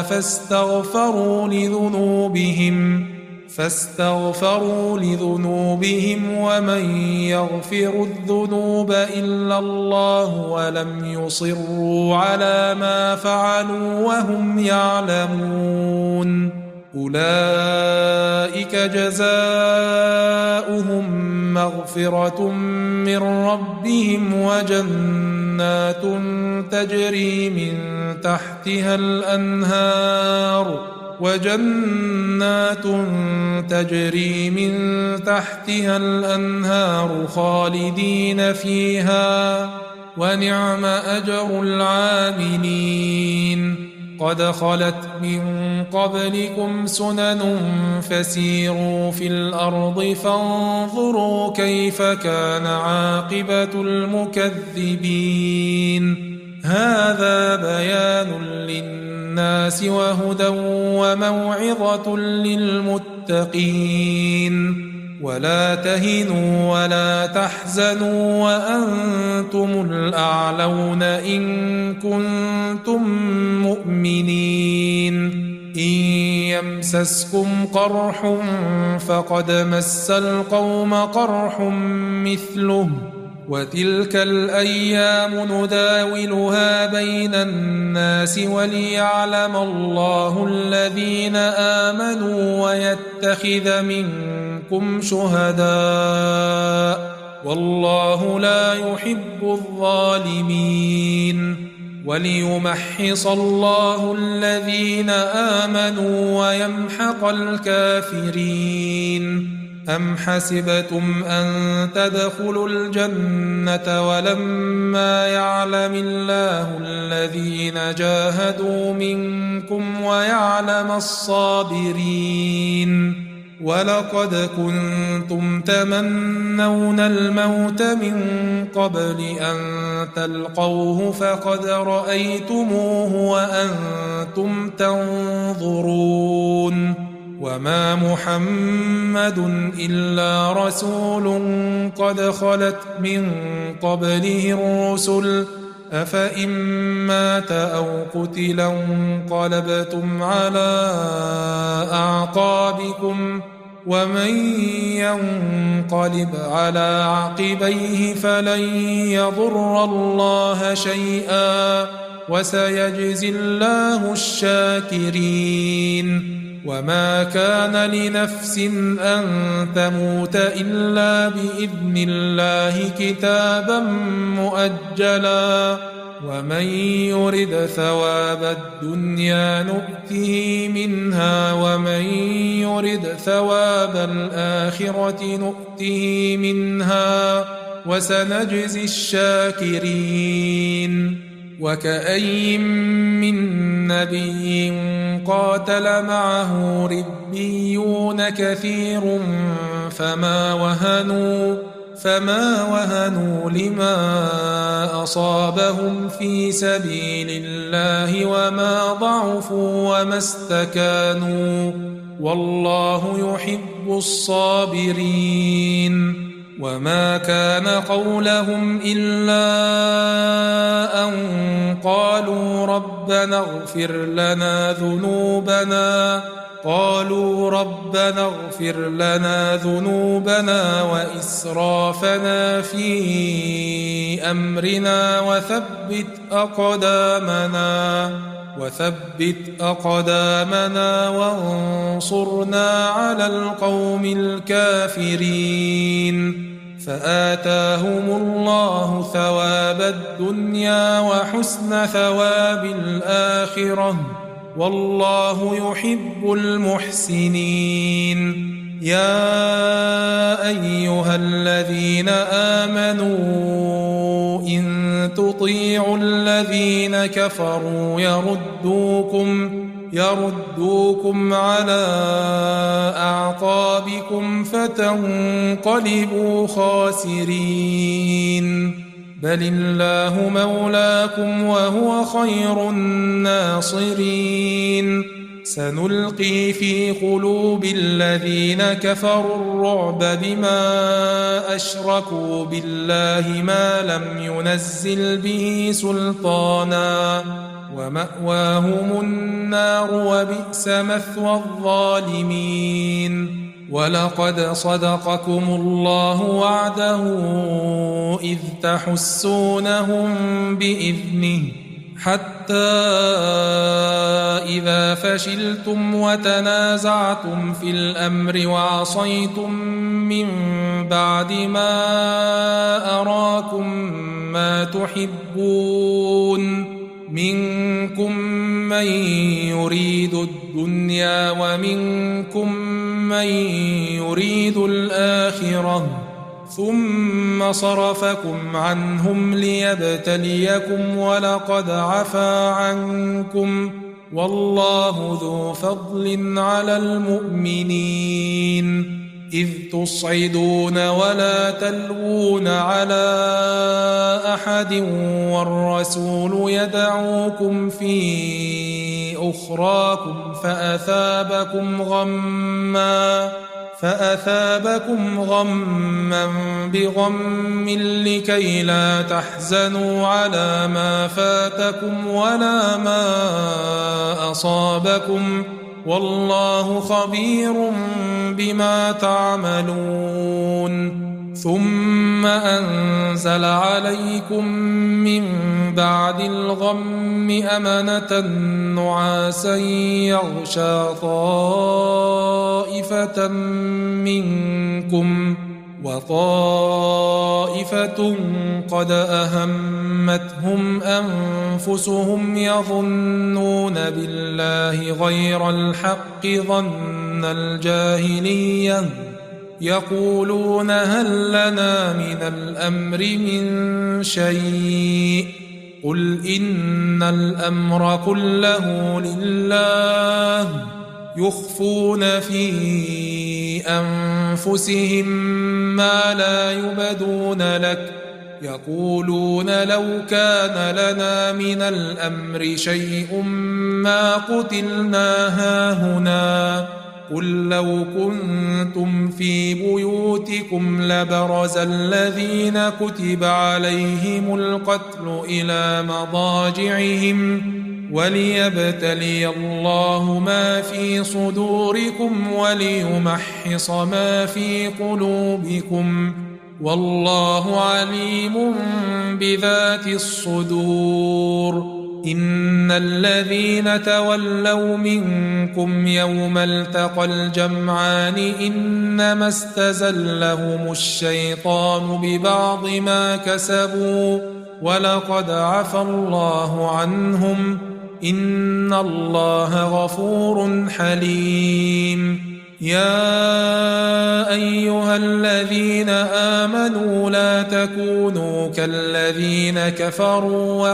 [SPEAKER 1] فاستغفروا لذنوبهم ومن يغفر الذنوب إلا الله ولم يصروا على ما فعلوا وهم يعلمون أولئك جزاؤهم مغفرة من ربهم وجنات تجري من تحتها الأنهار خالدين فيها ونعم أجر العاملين قد خلت من قبلكم سنن فسيروا في الأرض فانظروا كيف كان عاقبة المكذبين هذا بيان للناس وهدى وموعظة للمتقين ولا تهنوا ولا تحزنوا وأنتم الأعلون إن كنتم مؤمنين إن يمسسكم قرح فقد مس القوم قرح مثله وتلك الأيام نداولها بين الناس وليعلم الله الذين آمنوا ويتخذ منكم شهداء والله لا يحب الظالمين وليمحص الله الذين آمنوا ويمحق الكافرين أم حسبتم أن تدخلوا الجنة ولما يعلم الله الذين جاهدوا منكم ويعلم الصابرين ولقد كنتم تمنون الموت من قبل أن تلقوه فقد رأيتموه وأنتم تنظرون وما محمد إلا رسول قد خلت من قبله الرسل أفإن مات أو قتلا انقلبتم على أعقابكم ومن ينقلب على عقبيه فلن يضر الله شيئا وسيجزي الله الشاكرين وما كان لنفس أن تموت إلا بإذن الله كتابا مؤجلا ومن يرد ثواب الدنيا نؤته منها ومن يرد ثواب الآخرة نؤته منها وسنجزي الشاكرين وكأي من نبي قاتل معه ربيون كثير فما وهنوا لما أصابهم في سبيل الله وما ضعفوا وما استكانوا والله يحب الصابرين وما كان قولهم إلا أن قالوا ربنا اغفر لنا ذنوبنا وإسرافنا في أمرنا وثبت أقدامنا وانصرنا على القوم الكافرين فآتاهم الله ثواب الدنيا وحسن ثواب الآخرة والله يحب المحسنين. يا أيها الذين آمنوا إن تطيعوا الذين كفروا يردوكم على أعقابكم فتنقلبوا خاسرين. بل الله مولاكم وهو خير الناصرين. سنلقي في قلوب الذين كفروا الرعب بما أشركوا بالله ما لم ينزل به سلطانا ومأواهم النار وبئس مثوى الظالمين. ولقد صدقكم الله وعده إذ تحسونهم بإذنه حتى إذا فشلتم وتنازعتم في الأمر وعصيتم من بعد ما أراكم ما تحبون منكم من يريد الدنيا ومنكم من يريد الآخرة ثم صرفكم عنهم ليبتليكم ولقد عفا عنكم والله ذو فضل على المؤمنين. إذ تصعدون ولا تلوون على أحد والرسول يدعوكم في أخراكم فأثابكم غما بغم لكي لا تحزنوا على ما فاتكم ولا ما أصابكم والله خبير بما تعملون. ثم أنزل عليكم من بعد الغم أمنة نعاسا يغشى طائفة منكم وطائفة قد أهمتهم أنفسهم يظنون بالله غير الحق ظن الجاهلية يقولون هل لنا من الأمر من شيء قل إن الأمر كله لله يخفون في أنفسهم ما لا يبدون لك يقولون لو كان لنا من الأمر شيء ما قتلنا هاهنا قل لو كنتم في بيوتكم لبرز الذين كتب عليهم القتل إلى مضاجعهم وليبتلي الله ما في صدوركم وليمحص ما في قلوبكم والله عليم بذات الصدور. إن الذين تولوا منكم يوم التقى الجمعان إنما استزلهم الشيطان ببعض ما كسبوا ولقد عفى الله عنهم إن الله غفور حليم. يا أيها الذين آمنوا لا تكونوا كالذين كفروا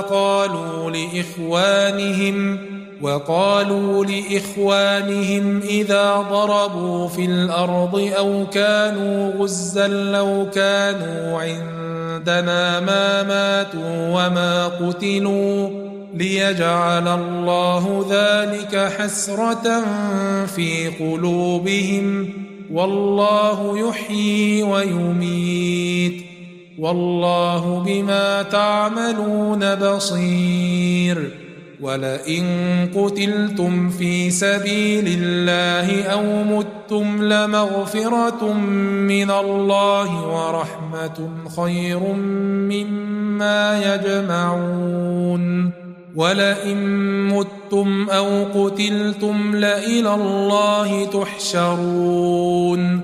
[SPEAKER 1] وقالوا لإخوانهم إذا ضربوا في الأرض أو كانوا غزا لو كانوا عندنا ما ماتوا وما قتلوا ليجعل الله ذلك حسرة في قلوبهم والله يحيي ويميت والله بما تعملون بصير. ولئن قتلتم في سبيل الله أو متم لمغفرة من الله ورحمة خير مما يجمعون. ولئن متم أو قتلتم لإلى الله تحشرون.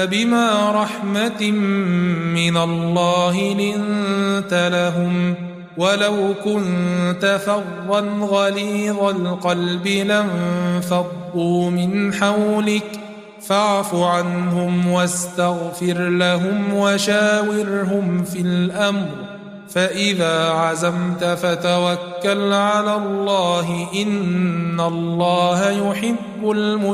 [SPEAKER 1] فبما رحمة من الله لنت لهم ولو كنت فظا غليظ القلب لانفضوا من حولك فاعف عنهم واستغفر لهم وشاورهم في الأمر فإذا عزمت فتوكل على الله إن الله يحب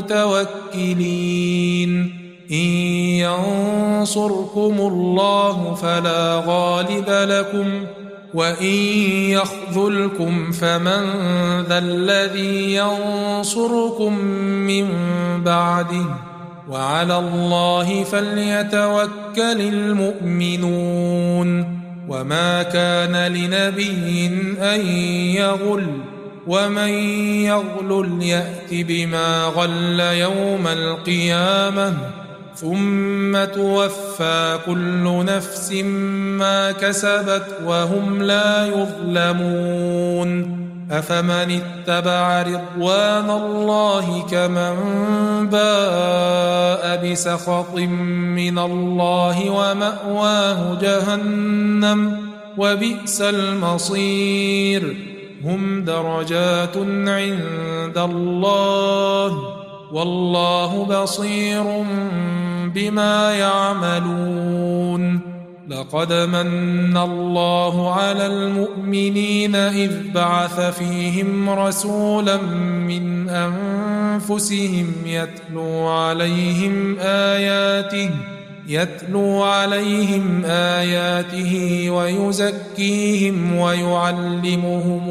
[SPEAKER 1] المتوكلين إن ينصركم الله فلا غالب لكم وإن يخذلكم فمن ذا الذي ينصركم من بعده وعلى الله فليتوكل المؤمنون وما كان لنبي أن يغل ومن يغلل يأت بما غل يوم القيامة ثم توفى كل نفس ما كسبت وهم لا يظلمون أفمن اتبع رضوان الله كمن باء بسخط من الله ومأواه جهنم وبئس المصير هم درجات عند الله والله بصير بما يعملون لقد من الله على المؤمنين إذ بعث فيهم رسولا من أنفسهم يتلو عليهم آياته ويزكيهم ويعلمهم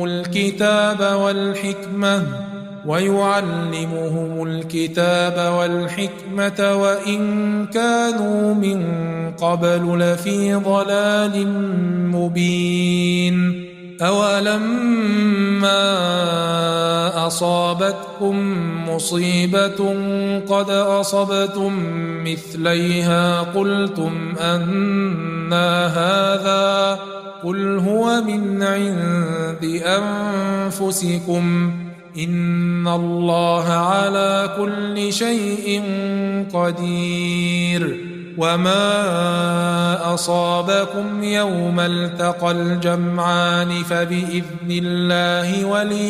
[SPEAKER 1] الكتاب والحكمة وإن كانوا من قبل لفي ضلال مبين أولما أصابتكم مصيبة قد أصبتم مثليها قلتم أنى هذا قل هو من عند أنفسكم إن الله على كل شيء قدير وما أصابكم يوم التقى الجمعان فبإذن الله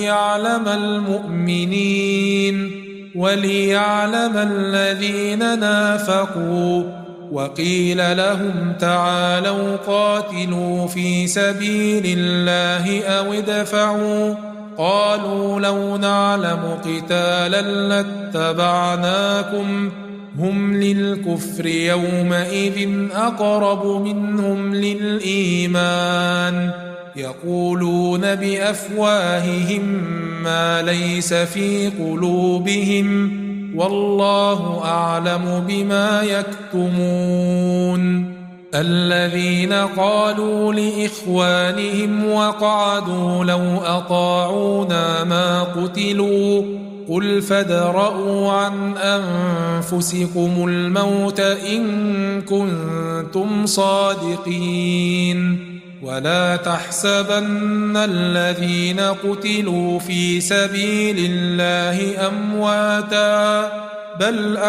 [SPEAKER 1] وليعلم الذين نافقوا وقيل لهم تعالوا قاتلوا في سبيل الله أو ادفعوا قالوا لو نعلم قتالا لاتبعناكم هم للكفر يومئذ أقرب منهم للإيمان يقولون بأفواههم ما ليس في قلوبهم والله أعلم بما يكتمون الذين قالوا لإخوانهم وقعدوا لو أطاعونا ما قتلوا قل فادرءوا عن أنفسكم الموت إن كنتم صادقين ولا تحسبن الذين قتلوا في سبيل الله أمواتا بل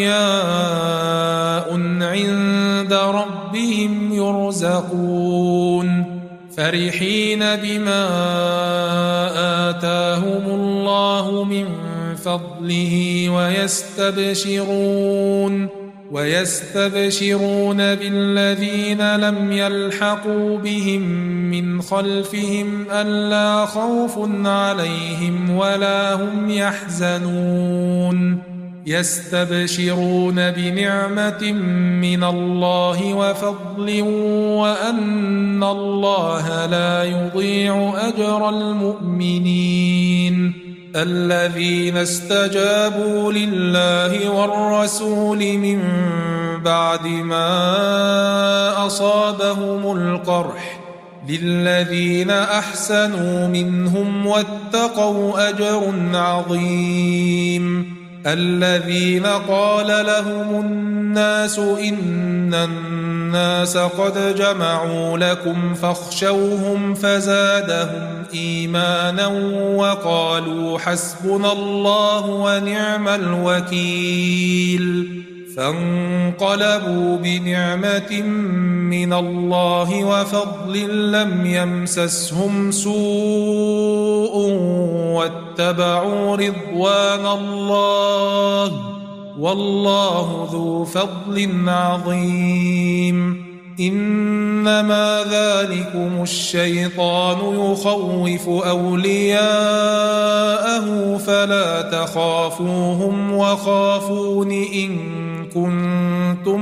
[SPEAKER 1] أحياء عند ربهم يرزقون فرحين بما آتاهم الله من فضله ويستبشرون بالذين لم يلحقوا بهم من خلفهم ألا خوف عليهم ولا هم يحزنون يستبشرون بنعمة من الله وفضل وأن الله لا يضيع أجر المؤمنين الذين استجابوا لله والرسول من بعد ما أصابهم القرح للذين أحسنوا منهم واتقوا أجر عظيم الذين قال لهم الناس إن الناس قد جمعوا لكم فاخشوهم فزادهم إيمانا وقالوا حسبنا الله ونعم الوكيل فانقلبوا بنعمة من الله وفضل لم يمسسهم سوء واتبعوا رضوان الله والله ذو فضل عظيم. إنما ذلكم الشيطان يخوف أولياءه فلا تخافوهم وخافون إن كنتم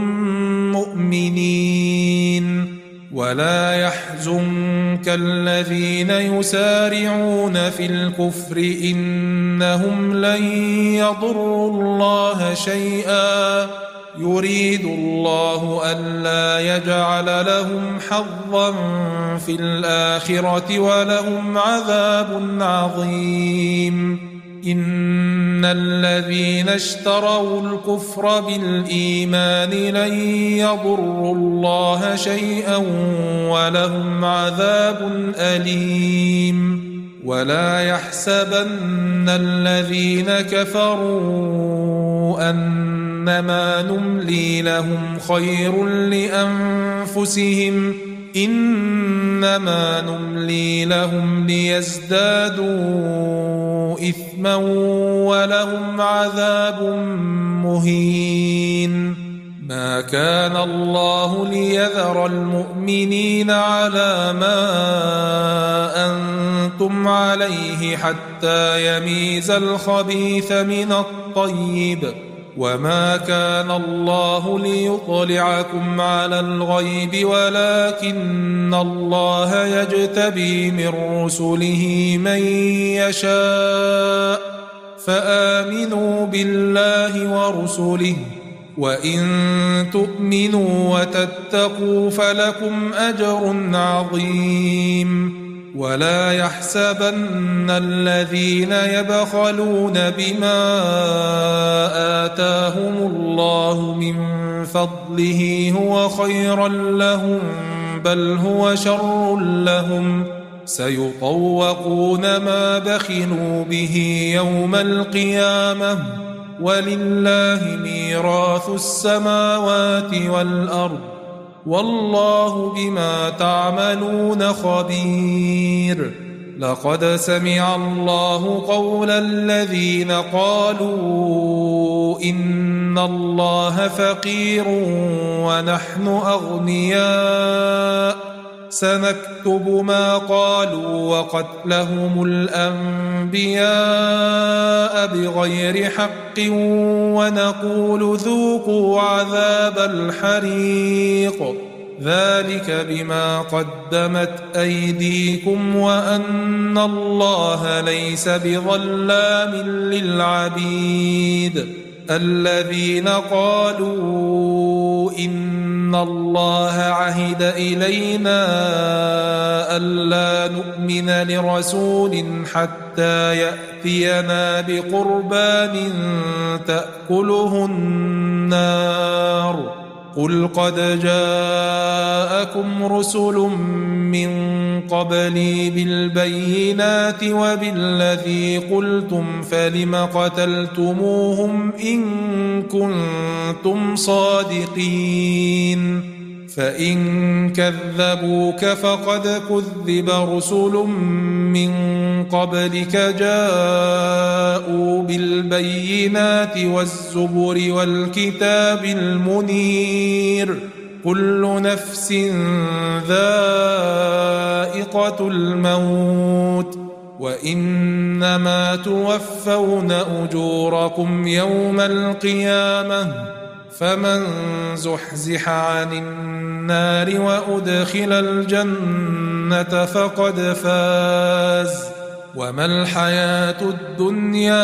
[SPEAKER 1] مؤمنين. ولا يحزنك الذين يسارعون في الكفر إنهم لن يضروا الله شيئا يريد الله ألا يجعل لهم حظا في الآخرة ولهم عذاب عظيم. إن الذين اشتروا الكفر بالإيمان لن يضروا الله شيئا ولهم عذاب أليم. ولا يحسبن الذين كفروا أنما نملي لهم خير لأنفسهم إنما نملي لهم ليزدادوا إثما ولهم عذاب مهين. ما كان الله ليذر المؤمنين على ما أنتم عليه حتى يميز الخبيث من الطيب وما كان الله ليطلعكم على الغيب ولكن الله يجتبي من رسله من يشاء فآمنوا بالله ورسله وإن تؤمنوا وتتقوا فلكم أجر عظيم. ولا يحسبن الذين يبخلون بما آتاهم الله من فضله هو خيرا لهم بل هو شر لهم سيطوقون ما بخلوا به يوم القيامة ولله ميراث السماوات والأرض والله بما تعملون خبير. لقد سمع الله قول الذين قالوا إن الله فقير ونحن أغنياء سنكتب ما قالوا وقتلهم الأنبياء بغير حق ونقول ذوقوا عذاب الحريق ذلك بما قدمت أيديكم وأن الله ليس بظلام للعبيد. الذين قالوا إن الله عهد إلينا ألا نؤمن لرسول حتى يأتينا بقربان تأكله النار قل قد جاءكم رسل من قبلي بالبينات وبالذي قلتم فلم قتلتموهم إن كنتم صادقين. فإن كذبوك فقد كذب رسل من قبلك جاءوا بالبينات والزبر والكتاب المنير كل نفس ذائقة الموت وإنما توفون أجوركم يوم القيامة فمن زحزح عن النار وأدخل الجنة فقد فاز وما الحياة الدنيا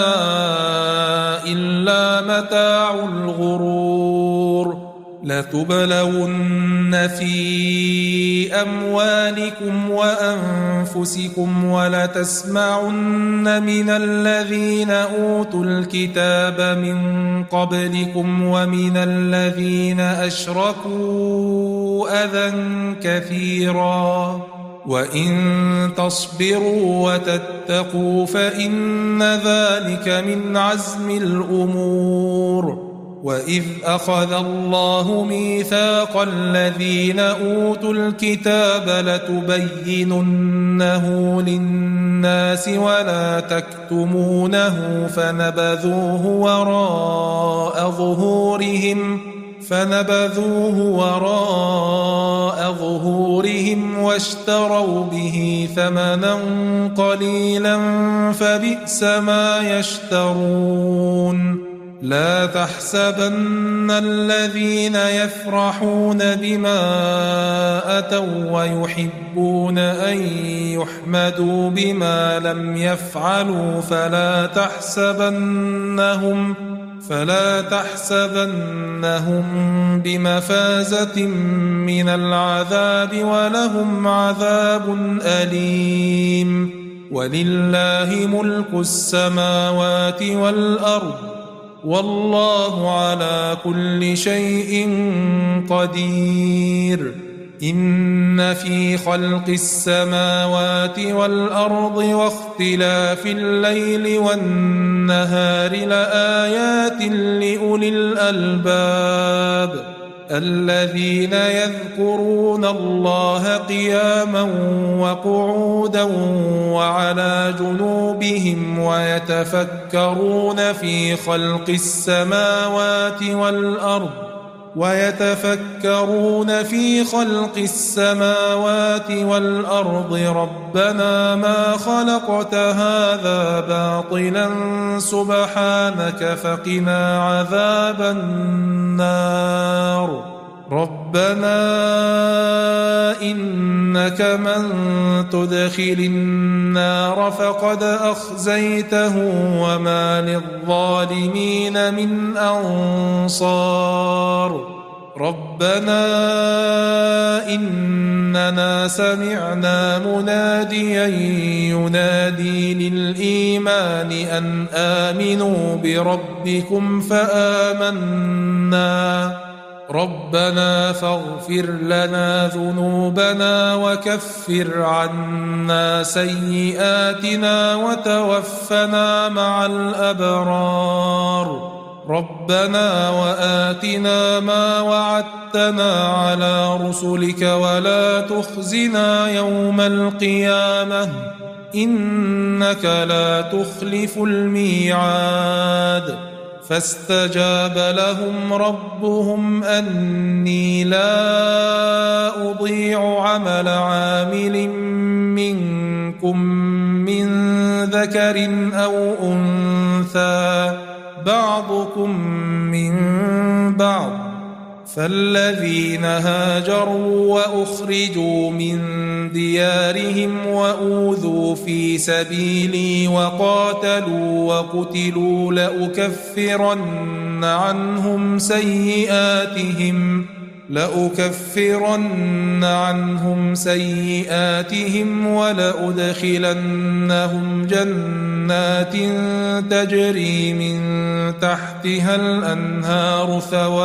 [SPEAKER 1] إلا متاع الغرور. لتبلون في أموالكم وأنفسكم ولتسمعن من الذين أوتوا الكتاب من قبلكم ومن الذين أشركوا أذى كثيرا وإن تصبروا وتتقوا فإن ذلك من عزم الأمور. وإذ أخذ الله ميثاق الذين أوتوا الكتاب لتبيننه للناس ولا تكتمونه فنبذوه وراء ظهورهم واشتروا به ثمنا قليلا فبئس ما يشترون. لا تحسبن الذين يفرحون بما أتوا ويحبون أن يحمدوا بما لم يفعلوا فلا تحسبنهم بمفازة من العذاب ولهم عذاب أليم. ولله ملك السماوات والأرض والله على كل شيء قدير. إن في خلق السماوات والأرض واختلاف الليل والنهار لآيات لأولي الألباب الذين يذكرون الله قياما وقعودا وعلى جنوبهم ويتفكرون في خلق السماوات والأرض ربنا ما خلقت هذا باطلا سبحانك فقنا عذاب النار. ربنا إنك من تدخل النار فقد أخزيته وما للظالمين من أنصار. ربنا إننا سمعنا مناديا ينادي للإيمان أن آمنوا بربكم فآمنا. ربنا فاغفر لنا ذنوبنا وكفر عنا سيئاتنا وتوفنا مع الأبرار. ربنا وآتنا ما وعدتنا على رسلك ولا تخزنا يوم القيامة إنك لا تخلف الميعاد. فاستجاب لهم ربهم أني لا أضيع عمل عامل منكم من ذكر أو أنثى بعضكم من بعض. فالذين هاجروا وأخرجوا من ديارهم وأوذوا في سبيلي وقاتلوا وقتلوا لأكفرن عنهم سيئاتهم ولأدخلنهم جنات تجري من تحتها الأنهار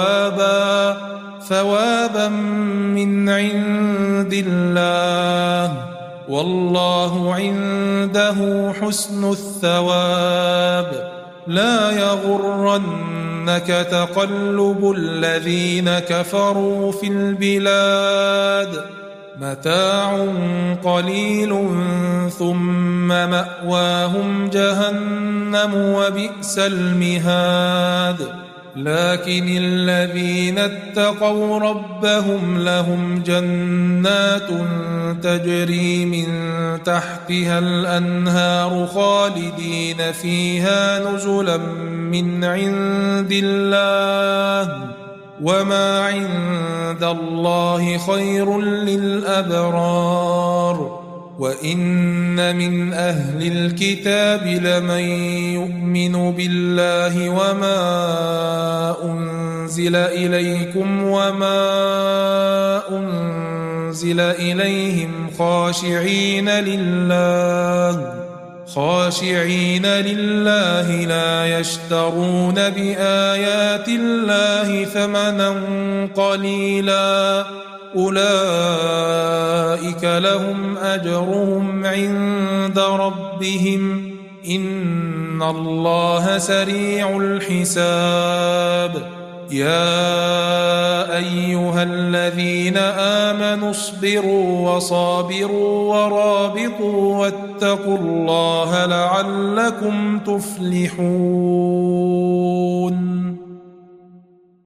[SPEAKER 1] ثوابا من عند الله والله عنده حسن الثواب. لا يغرنك تقلب الذين كفروا في البلاد متاع قليل ثم مأواهم جهنم وبئس المهاد. لكن الذين اتقوا ربهم لهم جنات تجري من تحتها الأنهار خالدين فيها نزلا من عند الله وما عند الله خير للأبرار. وإن من أهل الكتاب لمن يؤمن بالله وما أنزل إليكم وما أنزل إليهم خاشعين لله لا يشترون بآيات الله ثمنا قليلا أولئك لهم أجرهم عند ربهم إن الله سريع الحساب. يا أيها الذين آمنوا اصبروا وصابروا ورابطوا واتقوا الله لعلكم تفلحون